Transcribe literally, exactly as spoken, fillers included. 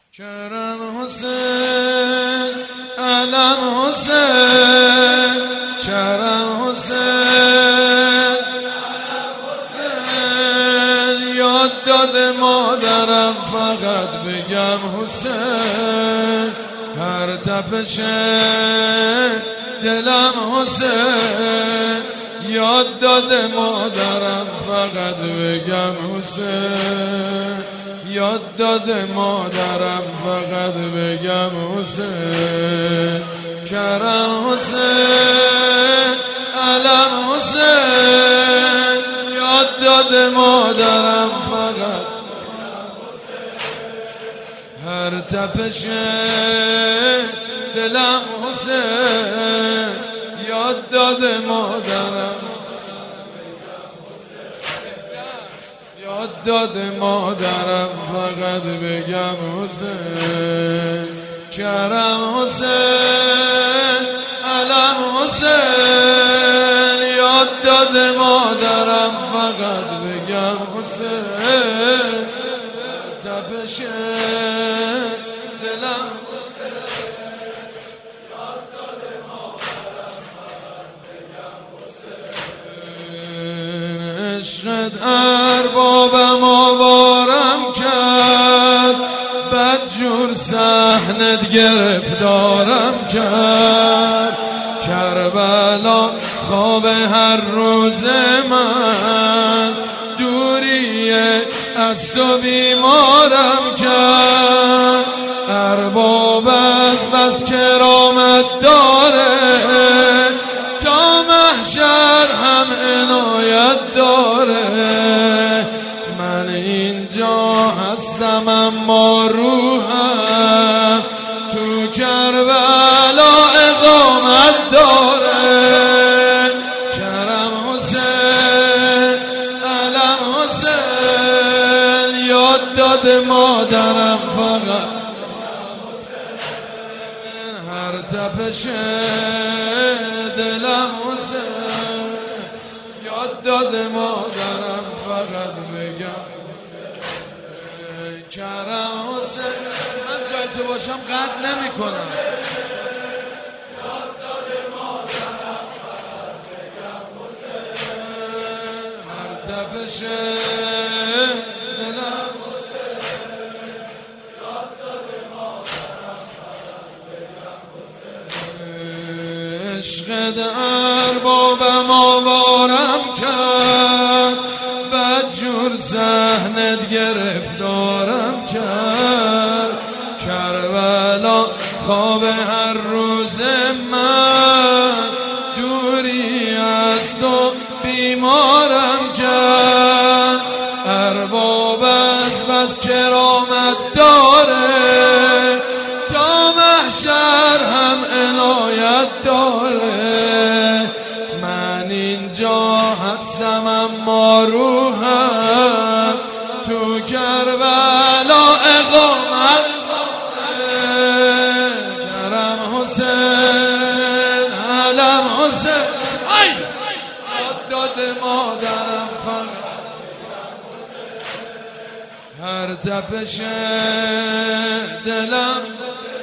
کرم حسین، علم حسین، کرم حسین، یاد داد مادرم فقط بگم حسین، هر تپش دلم حسین، یاد داد مادرم فقط بگم حسین، یاد داد مادرم فقط بگم حسین، کرم حسین، علم حسین، یاد داد مادرم فقط هر تپش دلم حسین، یاد داد مادرم یاد داد مادرم فقط بگم حسین، کرم حسین، علم حسین، یاد داد مادرم فقط بگم حسین، تپش دلم عشقت اربابم آوارم کرد، بدجور صحنت گرفتارم کرد، کربلا خواب هر روز من، دوری از تو بیمارم کرد، ارباب از بس کرامت داره، تا محشر هم عنایت داره، من اینجا هستم اما روحم تو کربلا اقامت داره، کرم حسین، علم حسین، یاد داد مادرم فقط هر تپش دلم حسین، یاد داد مادرم فقط بگم کرم حسین، من جای تو باشم قطع نمی کنم، یاد داد مادرم فقط بگم حسین، هر تپش دلم حسین، یاد داد مادرم فقط بگم حسین، عشقت اربابم آوارم کرد، بدجور صحنت گرفتارم کرد، کربلا خواب هر روز من، دوری از تو بیمارم کرد، ارباب از بس کرامت داره، تا محشر هم عنایت داره، من اینجا هستم اما روحم تو کربلا اقامت داره، کرم حسین، علم حسین، یاد داد مادرم فقط هر تپش دلم